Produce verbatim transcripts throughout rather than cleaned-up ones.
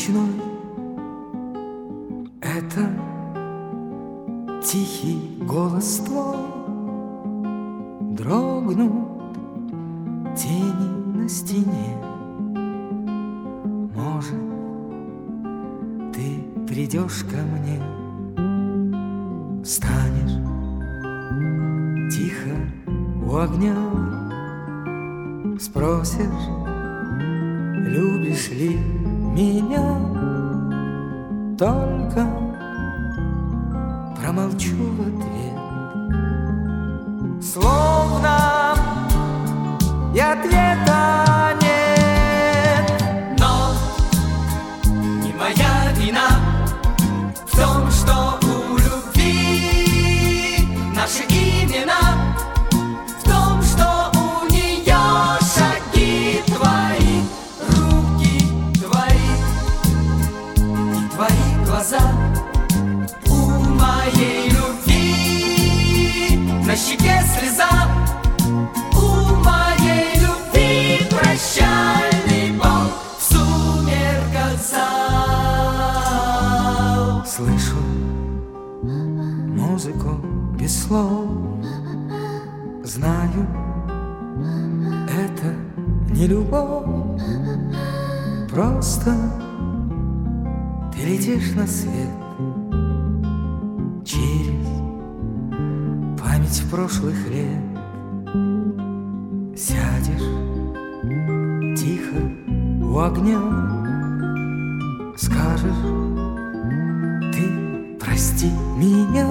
ночной — это тихий голос твой. Дрогнут тени на стене. Может, ты придешь ко мне, встанешь тихо у огня, спросишь, любишь ли меня. Только промолчу в ответ, словно и ответа нет. Но не моя вина в том, что у любви наши имена, в том, что у нее шаги твои, руки твои и твои глаза. У моей любви на щеке слеза, у моей любви прощальный бал в сумерках зал. Слышу музыку без слов, знаю, это не любовь, просто ты летишь на свет через память прошлых лет. Сядешь тихо у огня, скажешь, ты прости меня.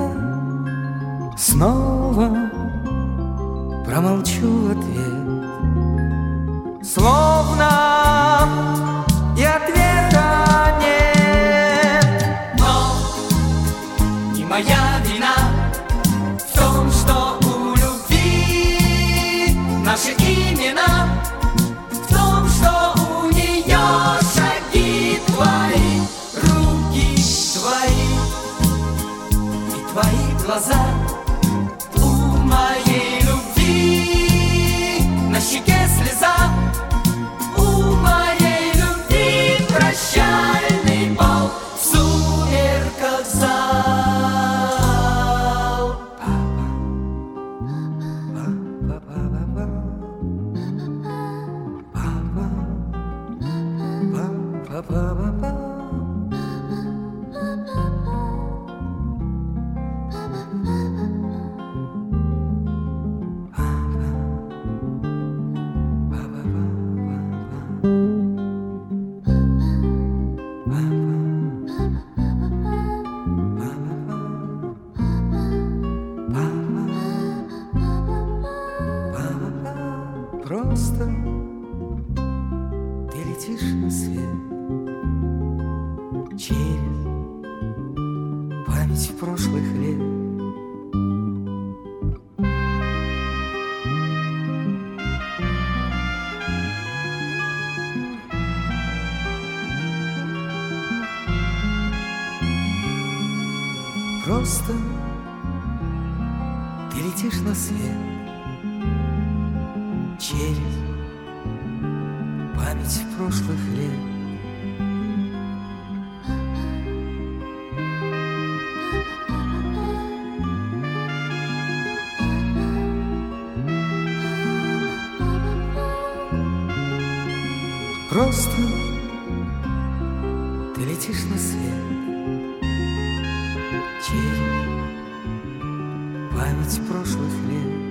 Снова промолчу в ответ, словно и ответа нет. Но не моя вина в том, что у любви наши имена, в том, что у нее шаги твои, руки твои и твои глаза. У моей любви на щеке слеза, у моей любви прощальный бал в сумерках зал. Просто ты летишь на свет через память прошлых лет. Просто ты летишь на свет через память прошлых лет. Просто ты летишь на свет через память прошлых лет.